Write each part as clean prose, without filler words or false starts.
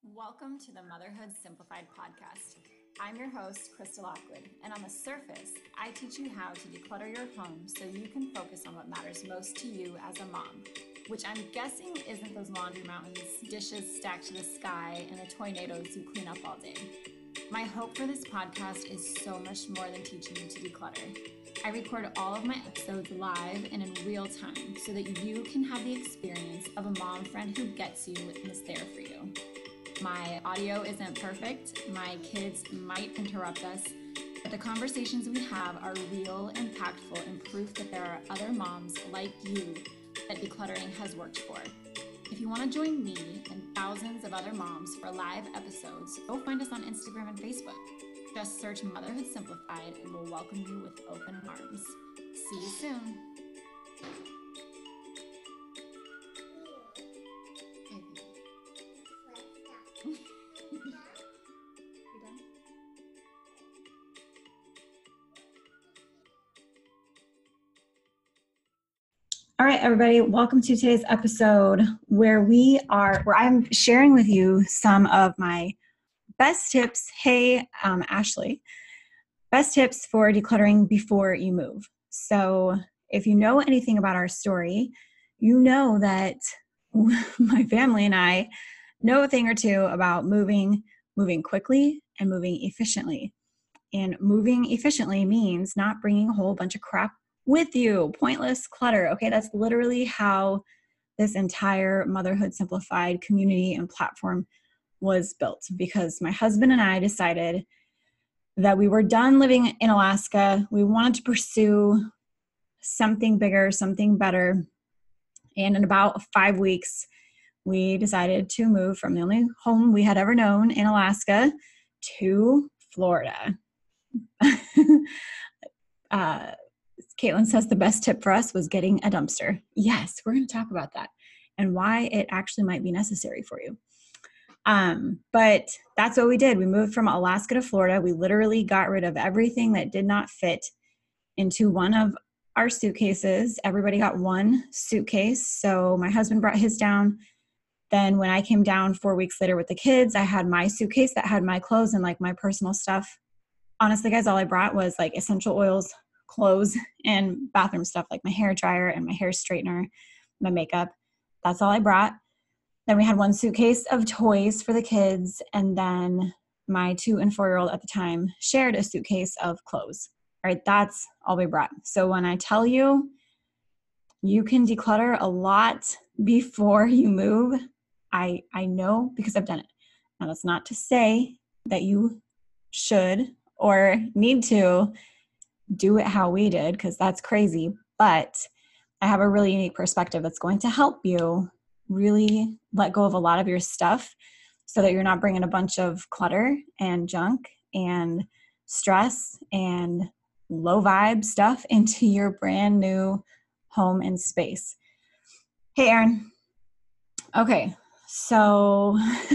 Welcome to the Motherhood Simplified podcast. I'm your host, Crystal Lockwood, and on the surface, I teach you how to declutter your home so you can focus on what matters most to you as a mom, which I'm guessing isn't those laundry mountains, dishes stacked to the sky, and the tornadoes you clean up all day. My hope for this podcast is so much more than teaching you to declutter. I record all of my episodes live and in real time so that you can have the experience of a mom friend who gets you and is there for you. My audio isn't perfect. My kids might interrupt us, but the conversations we have are real, impactful, and proof that there are other moms like you that decluttering has worked for. If you want to join me and thousands of other moms for live episodes, go find us on Instagram and Facebook. Just search Motherhood Simplified and we'll welcome you with open arms. See you soon. All right, everybody, welcome to today's episode where I'm sharing with you some of my best tips. Hey, Ashley, best tips for decluttering before you move. So if you know anything about our story, you know that my family and I know a thing or two about moving quickly and moving efficiently. And moving efficiently means not bringing a whole bunch of crap with you, pointless clutter. Okay, that's literally how this entire Motherhood Simplified community and platform was built, because my husband and I decided that we were done living in Alaska. We wanted to pursue something bigger, something better. And in about 5 weeks, we decided to move from the only home we had ever known in Alaska to Florida. Caitlin says the best tip for us was getting a dumpster. Yes, we're going to talk about that and why it actually might be necessary for you. But that's what we did. We moved from Alaska to Florida. We literally got rid of everything that did not fit into one of our suitcases. Everybody got one suitcase. So my husband brought his down. Then when I came down 4 weeks later with the kids, I had my suitcase that had my clothes and like my personal stuff. Honestly, guys, all I brought was like essential oils, clothes, and bathroom stuff like my hair dryer and my hair straightener, my makeup. That's all I brought. Then we had one suitcase of toys for the kids, and then my 2 and 4-year-old at the time shared a suitcase of clothes. All right, that's all we brought. So when I tell you, you can declutter a lot before you move, I know because I've done it. Now, that's not to say that you should or need to do it how we did, because that's crazy. But I have a really unique perspective that's going to help you really let go of a lot of your stuff so that you're not bringing a bunch of clutter and junk and stress and low vibe stuff into your brand new home and space. Hey, Erin. Okay, so,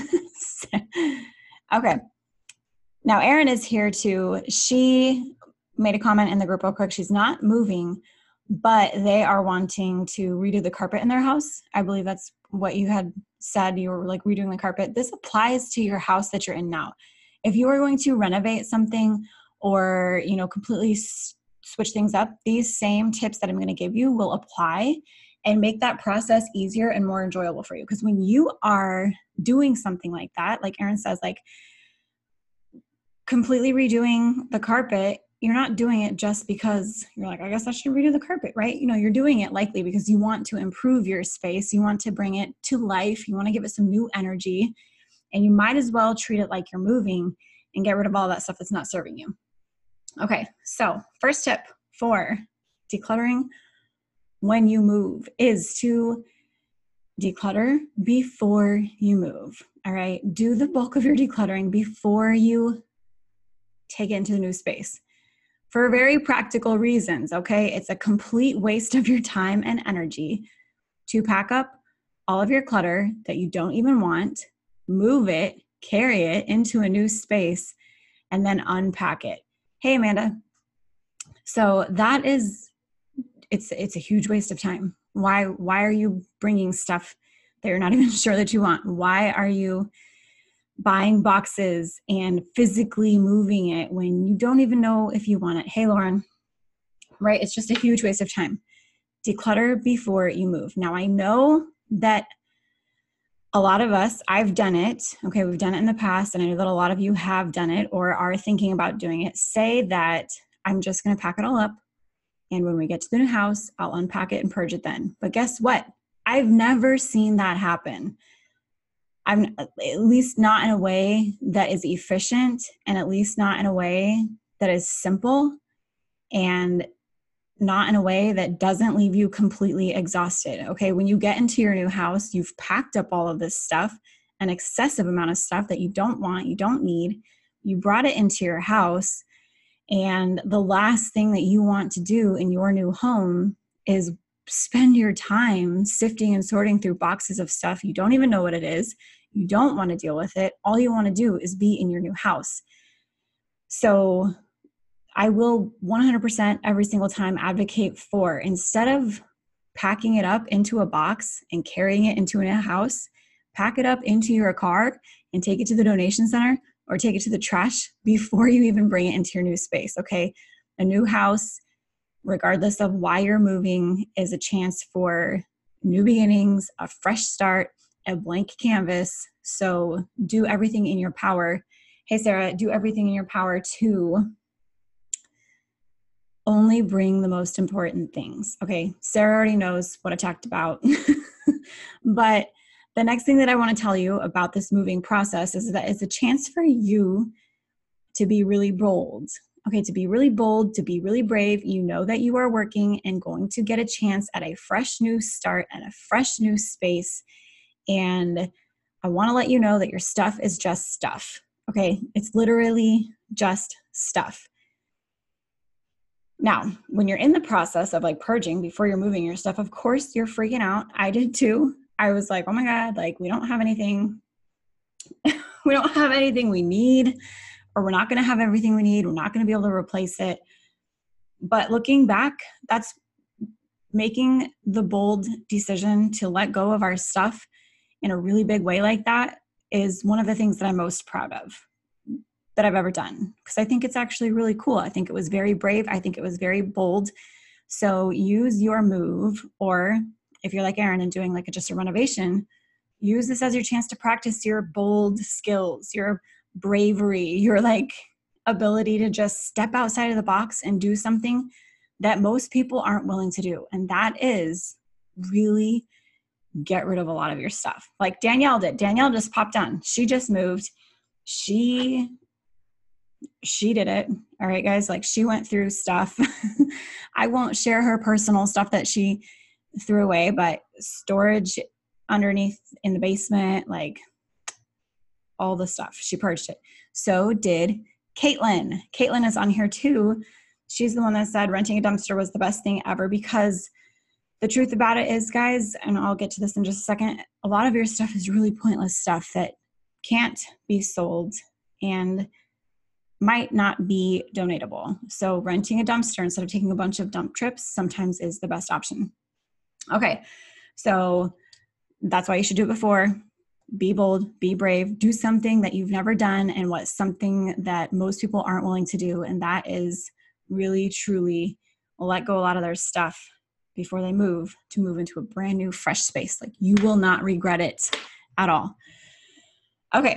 okay. Now, Erin is here too. She made a comment in the group real quick. She's not moving, but they are wanting to redo the carpet in their house. I believe that's what you had said. You were like redoing the carpet. This applies to your house that you're in now. If you are going to renovate something or, completely switch things up, these same tips that I'm going to give you will apply and make that process easier and more enjoyable for you. Because when you are doing something like that, like Erin says, like completely redoing the carpet, you're not doing it just because you're like, I guess I should redo the carpet, right? You're doing it likely because you want to improve your space. You want to bring it to life. You want to give it some new energy, and you might as well treat it like you're moving and get rid of all that stuff that's not serving you. Okay, so first tip for decluttering when you move is to declutter before you move. All right, do the bulk of your decluttering before you take it into the new space for very practical reasons. Okay, it's a complete waste of your time and energy to pack up all of your clutter that you don't even want, move it, carry it into a new space, and then unpack it. Hey, Amanda. So that is, it's a huge waste of time. Why are you bringing stuff that you're not even sure that you want? Why are you buying boxes and physically moving it when you don't even know if you want it. Hey, Lauren, right? It's just a huge waste of time. Declutter before you move. Now, I know that a lot of us, I've done it. Okay, we've done it in the past, and I know that a lot of you have done it or are thinking about doing it. Say that I'm just going to pack it all up, and when we get to the new house, I'll unpack it and purge it then. But guess what? I've never seen that happen. I'm at least not in a way that is efficient, and at least not in a way that is simple, and not in a way that doesn't leave you completely exhausted. Okay, when you get into your new house, you've packed up all of this stuff, an excessive amount of stuff that you don't want, you don't need. You brought it into your house, and the last thing that you want to do in your new home is spend your time sifting and sorting through boxes of stuff. You don't even know what it is. You don't want to deal with it. All you want to do is be in your new house. So I will 100% every single time advocate for, instead of packing it up into a box and carrying it into a house, pack it up into your car and take it to the donation center or take it to the trash before you even bring it into your new space, okay? A new house, regardless of why you're moving, is a chance for new beginnings, a fresh start, a blank canvas. So do everything in your power. Hey, Sarah, do everything in your power to only bring the most important things. Okay, Sarah already knows what I talked about. But the next thing that I want to tell you about this moving process is that it's a chance for you to be really bold. Okay, to be really bold, to be really brave. You know that you are working and going to get a chance at a fresh new start and a fresh new space. And I want to let you know that your stuff is just stuff. Okay, it's literally just stuff. Now, when you're in the process of like purging before you're moving your stuff, of course you're freaking out. I did too. I was like, oh my God, like we don't have anything. We don't have anything we need, or we're not going to have everything we need. We're not going to be able to replace it. But looking back, that's making the bold decision to let go of our stuff in a really big way like that is one of the things that I'm most proud of that I've ever done, because I think it's actually really cool. I think it was very brave. I think it was very bold. So use your move, or if you're like Erin and doing like just a renovation, use this as your chance to practice your bold skills, your bravery, your like ability to just step outside of the box and do something that most people aren't willing to do. And that is really get rid of a lot of your stuff. Like Danielle did. Danielle just popped on. She just moved. She did it. All right, guys. Like she went through stuff. I won't share her personal stuff that she threw away, but storage underneath in the basement, like all the stuff. She purged it. So did Caitlin. Caitlin is on here too. She's the one that said renting a dumpster was the best thing ever, because the truth about it is, guys, and I'll get to this in just a second, a lot of your stuff is really pointless stuff that can't be sold and might not be donatable. So renting a dumpster instead of taking a bunch of dump trips sometimes is the best option. Okay, so that's why you should do it before. Be bold, be brave, do something that you've never done and what's something that most people aren't willing to do. And that is really, truly let go a lot of their stuff before they move to move into a brand new, fresh space. Like you will not regret it at all. Okay,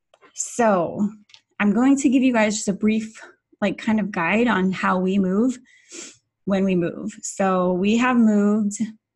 so I'm going to give you guys just a brief, like kind of guide on how we move when we move. So we have moved,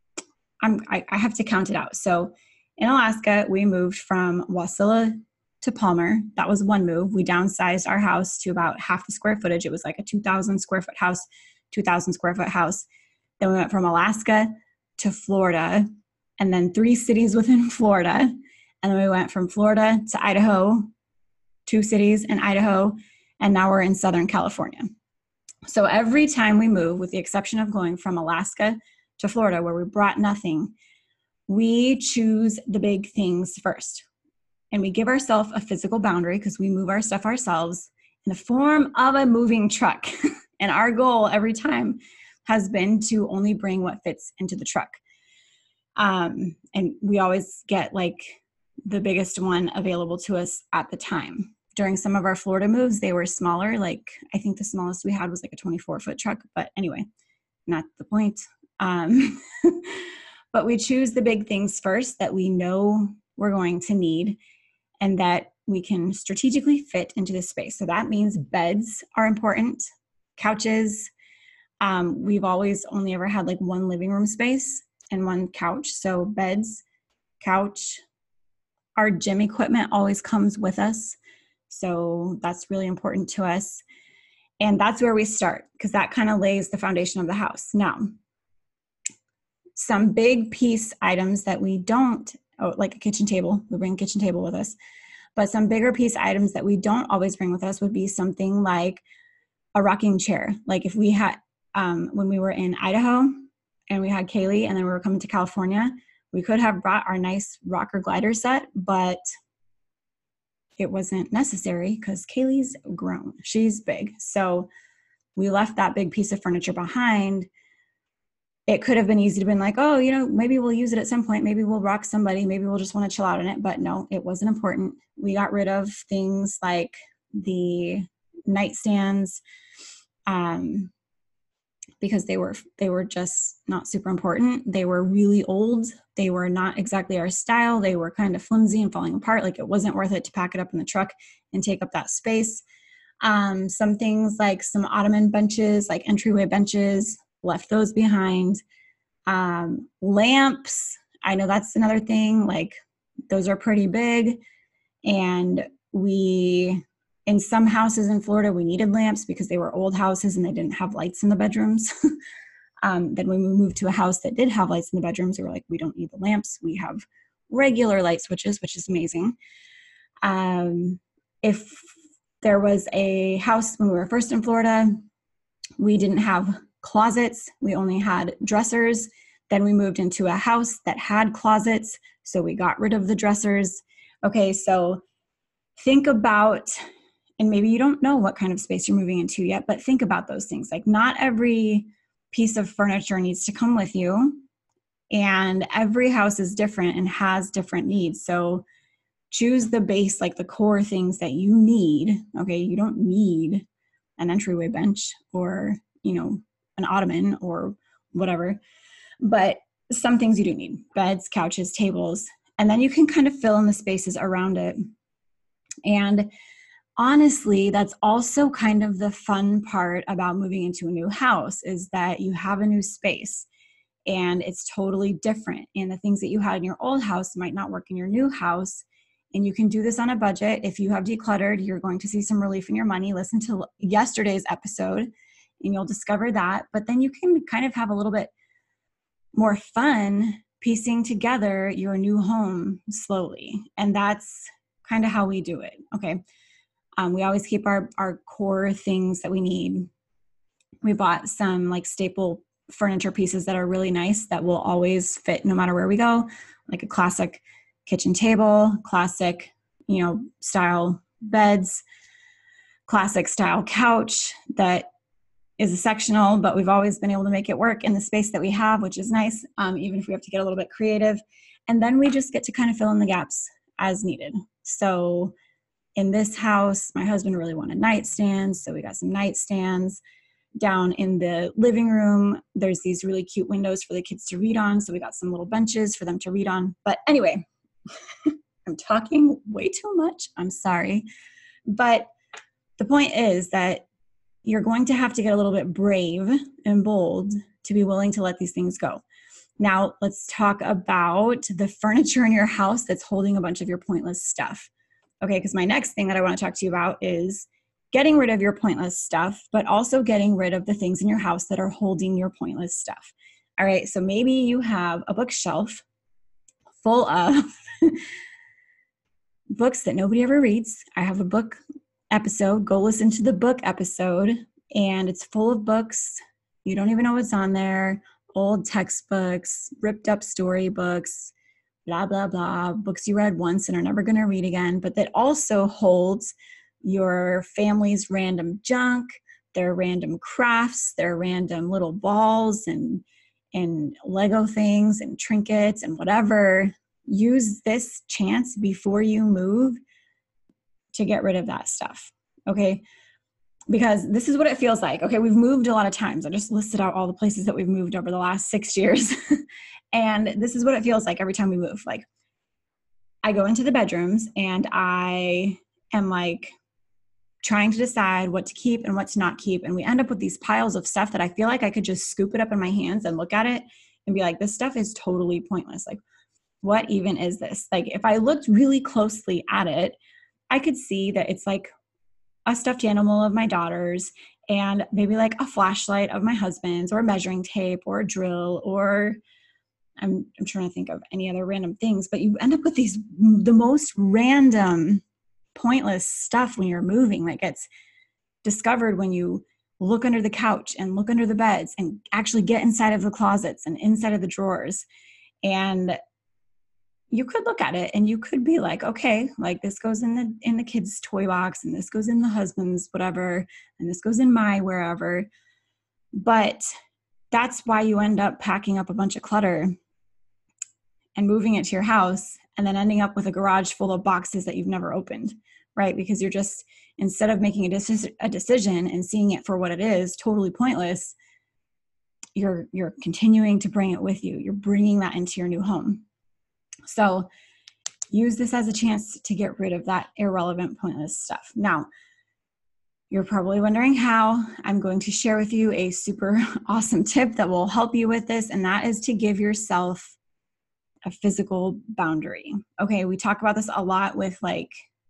I have to count it out. So in Alaska, we moved from Wasilla to Palmer. That was one move. We downsized our house to about half the square footage. It was like a 2,000 square foot house, 2,000 square foot house. Then we went from Alaska to Florida, and then 3 cities within Florida. And then we went from Florida to Idaho, 2 cities in Idaho, and now we're in Southern California. So every time we move, with the exception of going from Alaska to Florida, where we brought nothing, we choose the big things first. And we give ourselves a physical boundary because we move our stuff ourselves in the form of a moving truck. And our goal every time has been to only bring what fits into the truck. And we always get like the biggest one available to us at the time. During some of our Florida moves, they were smaller. Like, I think the smallest we had was like a 24-foot truck. But anyway, not the point. But we choose the big things first that we know we're going to need and that we can strategically fit into the space. So that means beds are important, couches. We've always only ever had like one living room space and one couch. So beds, couch, our gym equipment always comes with us. So that's really important to us. And that's where we start, because that kind of lays the foundation of the house. Now, some big piece items that we don't, like a kitchen table, we bring a kitchen table with us, but some bigger piece items that we don't always bring with us would be something like a rocking chair. Like if we had, when we were in Idaho and we had Kaylee and then we were coming to California, we could have brought our nice rocker glider set, but it wasn't necessary because Kaylee's grown. She's big. So we left that big piece of furniture behind. It could have been easy to be like, oh, maybe we'll use it at some point. Maybe we'll rock somebody. Maybe we'll just want to chill out in it. But no, it wasn't important. We got rid of things like the nightstands because they were just not super important. They were really old. They were not exactly our style. They were kind of flimsy and falling apart. Like it wasn't worth it to pack it up in the truck and take up that space. Some things like some ottoman benches, like entryway benches, left those behind. Lamps, I know that's another thing. Like those are pretty big. And in some houses in Florida, we needed lamps because they were old houses and they didn't have lights in the bedrooms. Then when we moved to a house that did have lights in the bedrooms, we were like, we don't need the lamps. We have regular light switches, which is amazing. If there was a house when we were first in Florida, we didn't have closets. We only had dressers. Then we moved into a house that had closets. So we got rid of the dressers. Okay, so think about, and maybe you don't know what kind of space you're moving into yet, but think about those things. Like not every piece of furniture needs to come with you. And every house is different and has different needs. So choose the base, like the core things that you need. Okay, you don't need an entryway bench or, an ottoman or whatever, but some things you do need: beds, couches, tables, and then you can kind of fill in the spaces around it. And honestly, that's also kind of the fun part about moving into a new house, is that you have a new space and it's totally different. And the things that you had in your old house might not work in your new house. And you can do this on a budget. If you have decluttered, you're going to see some relief in your money. Listen to yesterday's episode and you'll discover that. But then you can kind of have a little bit more fun piecing together your new home slowly. And that's kind of how we do it. Okay. We always keep our core things that we need. We bought some like staple furniture pieces that are really nice that will always fit no matter where we go, like a classic kitchen table, classic, style beds, classic style couch that is a sectional, but we've always been able to make it work in the space that we have, which is nice, even if we have to get a little bit creative. And then we just get to kind of fill in the gaps as needed. So in this house, my husband really wanted nightstands, so we got some nightstands. Down in the living room, there's these really cute windows for the kids to read on, so we got some little benches for them to read on. But anyway, I'm talking way too much. I'm sorry. But the point is that you're going to have to get a little bit brave and bold to be willing to let these things go. Now, let's talk about the furniture in your house that's holding a bunch of your pointless stuff. Okay, because my next thing that I want to talk to you about is getting rid of your pointless stuff, but also getting rid of the things in your house that are holding your pointless stuff. All right, so maybe you have a bookshelf full of books that nobody ever reads. I have a book episode. Go listen to the book episode, and it's full of books. You don't even know what's on there. Old textbooks, ripped up storybooks, blah, blah, blah, books you read once and are never going to read again, but that also holds your family's random junk, their random crafts, their random little balls and Lego things and trinkets and whatever use this chance before you move to get rid of that stuff. Okay. Because this is what it feels like. Okay. We've moved a lot of times. I just listed out all the places that we've moved over the last 6 years. And this is what it feels like every time we move. Like, I go into the bedrooms and I am like trying to decide what to keep and what to not keep. And we end up with these piles of stuff that I feel like I could just scoop it up in my hands and look at it and be like, this stuff is totally pointless. Like, what even is this? Like, if I looked really closely at it, I could see that it's like a stuffed animal of my daughter's and maybe like a flashlight of my husband's, or measuring tape, or a drill, or I'm trying to think of any other random things, but you end up with the most random, pointless stuff when you're moving that gets discovered when you look under the couch and look under the beds and actually get inside of the closets and inside of the drawers. And you could look at it and you could be like, okay, like this goes in the kids' toy box, and this goes in the husband's whatever, and this goes in my wherever. But that's why you end up packing up a bunch of clutter and moving it to your house, and then ending up with a garage full of boxes that you've never opened, right? Because you're just, instead of making a decision and seeing it for what it is, totally pointless, you're continuing to bring it with you. You're bringing that into your new home. So use this as a chance to get rid of that irrelevant, pointless stuff. Now, you're probably wondering how. I'm going to share with you a super awesome tip that will help you with this, and that is to give yourself a physical boundary. Okay, we talk about this a lot with like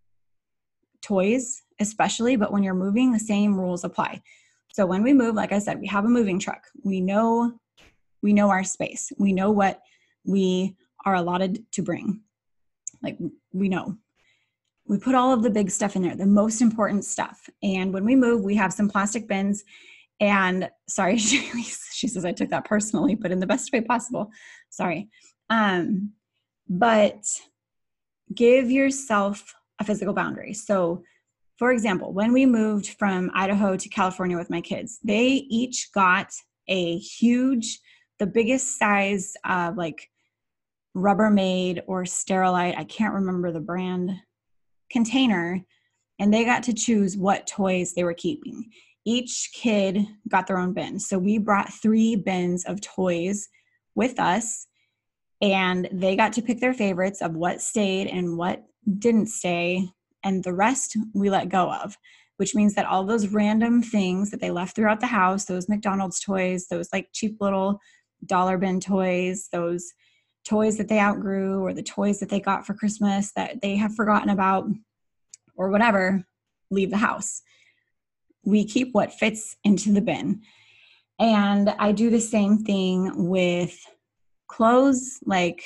toys, especially, but when you're moving, the same rules apply. So when we move, like I said, we have a moving truck. We know our space. We know what we are allotted to bring. Like, we know. We put all of the big stuff in there, the most important stuff. And when we move, we have some plastic bins. And sorry, she says I took that personally, but in the best way possible. Sorry. But give yourself a physical boundary. So, for example, when we moved from Idaho to California with my kids, they each got a huge, the biggest size, like Rubbermaid or Sterilite, I can't remember the brand, container, and they got to choose what toys they were keeping. Each kid got their own bin. So we brought 3 bins of toys with us, and they got to pick their favorites of what stayed and what didn't stay, and the rest we let go of, which means that all those random things that they left throughout the house, those McDonald's toys, those like cheap little dollar bin toys, those toys that they outgrew, or the toys that they got for Christmas that they have forgotten about, or whatever, leave the house. We keep what fits into the bin. And I do the same thing with clothes. Like,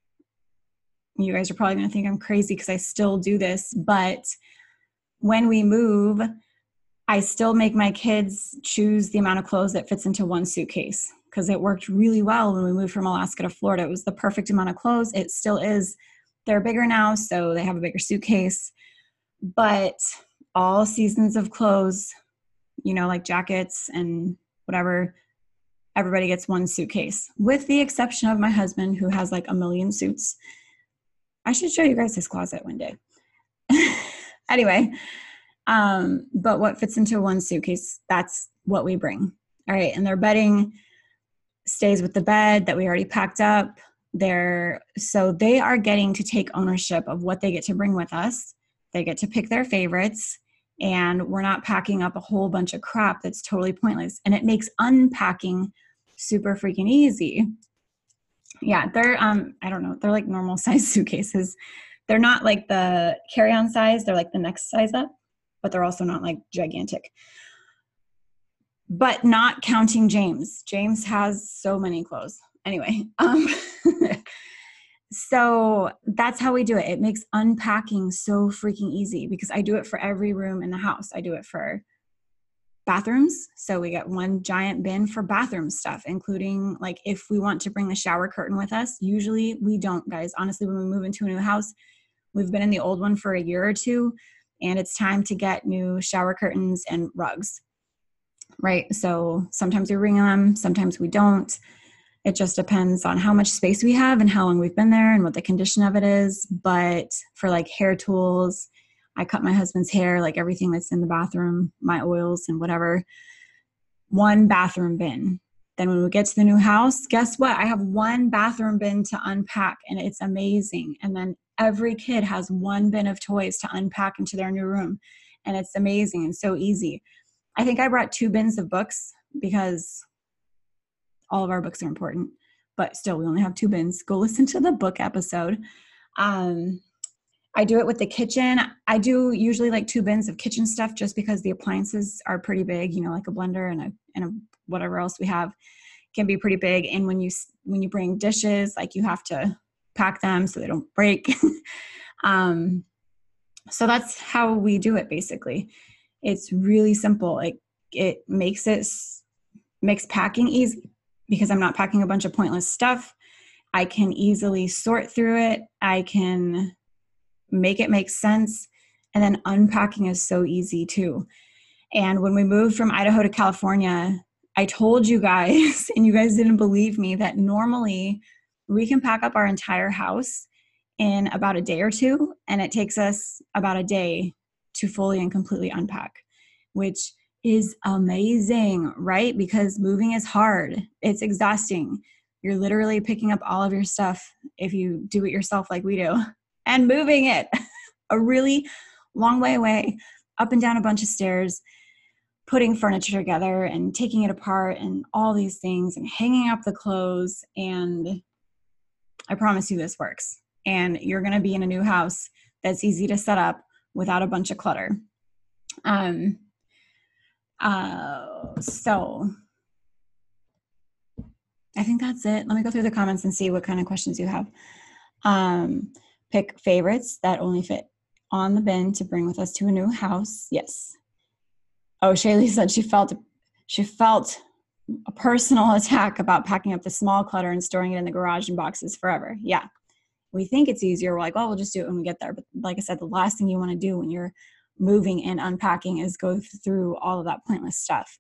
you guys are probably going to think I'm crazy because I still do this, but when we move, I still make my kids choose the amount of clothes that fits into one suitcase, because it worked really well when we moved from Alaska to Florida. It was the perfect amount of clothes. It still is. They're bigger now, so they have a bigger suitcase. But all seasons of clothes, you know, like jackets and whatever, everybody gets one suitcase, with the exception of my husband, who has like a million suits. I should show you guys his closet one day. Anyway, but what fits into one suitcase, that's what we bring. All right. And their bedding stays with the bed that we already packed up. So they are getting to take ownership of what they get to bring with us. They get to pick their favorites, and we're not packing up a whole bunch of crap that's totally pointless. And it makes unpacking super freaking easy. Yeah, they're, I don't know, they're like normal size suitcases. They're not like the carry-on size. They're like the next size up, but they're also not like gigantic. But not counting James. James has so many clothes. Anyway, so that's how we do it. It makes unpacking so freaking easy, because I do it for every room in the house. I do it for bathrooms. So we get one giant bin for bathroom stuff, including like if we want to bring the shower curtain with us. Usually we don't, guys. Honestly, when we move into a new house, we've been in the old one for a year or two, and it's time to get new shower curtains and rugs, right? So sometimes we bring them, sometimes we don't. It just depends on how much space we have and how long we've been there and what the condition of it is. But for like hair tools, I cut my husband's hair, like everything that's in the bathroom, my oils and whatever, one bathroom bin. Then when we get to the new house, guess what? I have one bathroom bin to unpack, and it's amazing. And then every kid has one bin of toys to unpack into their new room. And it's amazing and so easy. I think I brought 2 bins of books because all of our books are important, but still we only have 2 bins. Go listen to the book episode. I do it with the kitchen. I do usually like 2 bins of kitchen stuff just because the appliances are pretty big, you know, like a blender and a whatever else we have can be pretty big. And when you bring dishes, like you have to pack them so they don't break. So that's how we do it basically. It's really simple. It makes packing easy because I'm not packing a bunch of pointless stuff. I can easily sort through it. I can make it make sense. And then unpacking is so easy too. And when we moved from Idaho to California, I told you guys, and you guys didn't believe me, that normally we can pack up our entire house in about a day or 2, and it takes us about a day to fully and completely unpack, which is amazing, right? Because moving is hard. It's exhausting. You're literally picking up all of your stuff if you do it yourself like we do, and moving it a really long way away, up and down a bunch of stairs, putting furniture together and taking it apart and all these things and hanging up the clothes. And I promise you this works. And you're going to be in a new house that's easy to set up without a bunch of clutter. So I think that's it. Let me go through the comments and see what kind of questions you have. Pick favorites that only fit on the bin to bring with us to a new house. Yes. Oh, Shaylee said she felt a personal attack about packing up the small clutter and storing it in the garage in boxes forever. Yeah. We think it's easier. We're like, well, we'll just do it when we get there. But like I said, the last thing you want to do when you're moving and unpacking is go through all of that pointless stuff.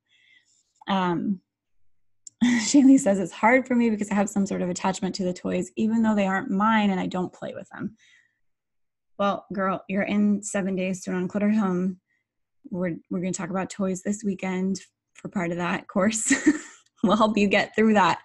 Shaylee says it's hard for me because I have some sort of attachment to the toys, even though they aren't mine and I don't play with them. Well, girl, you're in 7 days to an uncluttered home. We're going to talk about toys this weekend for part of that course. We'll help you get through that.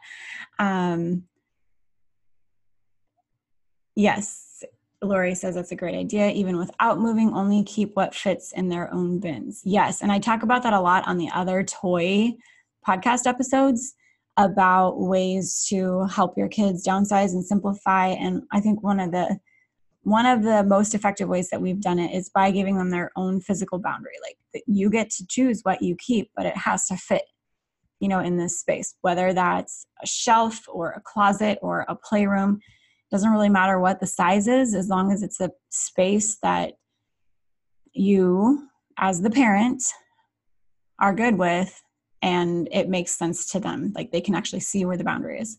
Yes, Lori says that's a great idea. Even without moving, only keep what fits in their own bins. Yes, and I talk about that a lot on the other toy podcast episodes about ways to help your kids downsize and simplify. And I think one of the most effective ways that we've done it is by giving them their own physical boundary. Like you get to choose what you keep, but it has to fit, you know, in this space, whether that's a shelf or a closet or a playroom. Doesn't really matter what the size is, as long as it's a space that you, as the parent, are good with and it makes sense to them. Like they can actually see where the boundary is.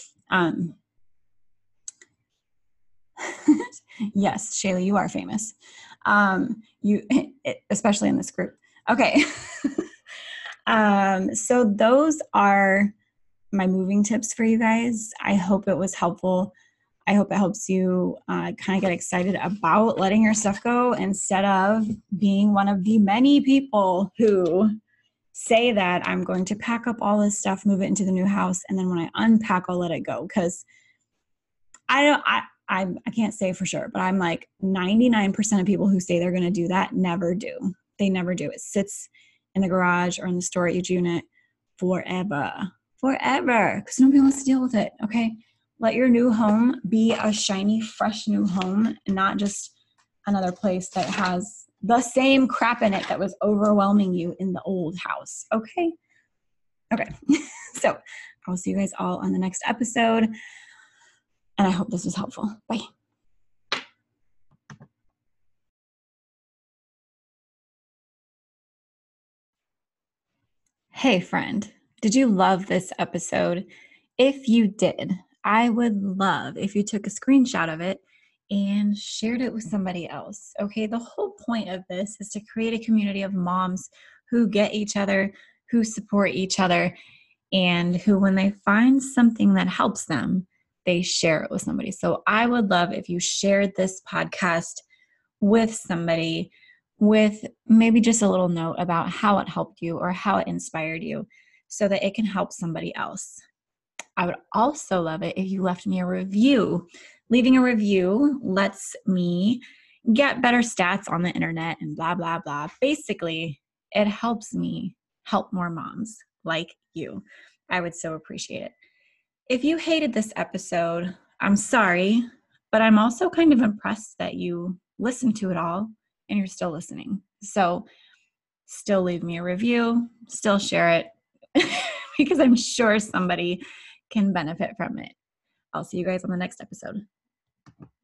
Yes, Shaylee, you are famous. Especially in this group. Okay. So those are my moving tips for you guys. I hope it was helpful. I hope it helps you kind of get excited about letting your stuff go instead of being one of the many people who say that I'm going to pack up all this stuff, move it into the new house, and then when I unpack, I'll let it go. Because I can't say for sure, but I'm like 99% of people who say they're going to do that never do. They never do. It sits in the garage or in the storage unit forever, because nobody wants to deal with it. Okay. Let your new home be a shiny, fresh new home, and not just another place that has the same crap in it that was overwhelming you in the old house. Okay. Okay. So I'll see you guys all on the next episode. And I hope this was helpful. Bye. Hey, friend, did you love this episode? If you did, I would love if you took a screenshot of it and shared it with somebody else. Okay, the whole point of this is to create a community of moms who get each other, who support each other, and who, when they find something that helps them, they share it with somebody. So I would love if you shared this podcast with somebody with maybe just a little note about how it helped you or how it inspired you so that it can help somebody else. I would also love it if you left me a review. Leaving a review lets me get better stats on the internet and blah, blah, blah. Basically, it helps me help more moms like you. I would so appreciate it. If you hated this episode, I'm sorry, but I'm also kind of impressed that you listened to it all and you're still listening. So still leave me a review, still share it because I'm sure somebody can benefit from it. I'll see you guys on the next episode.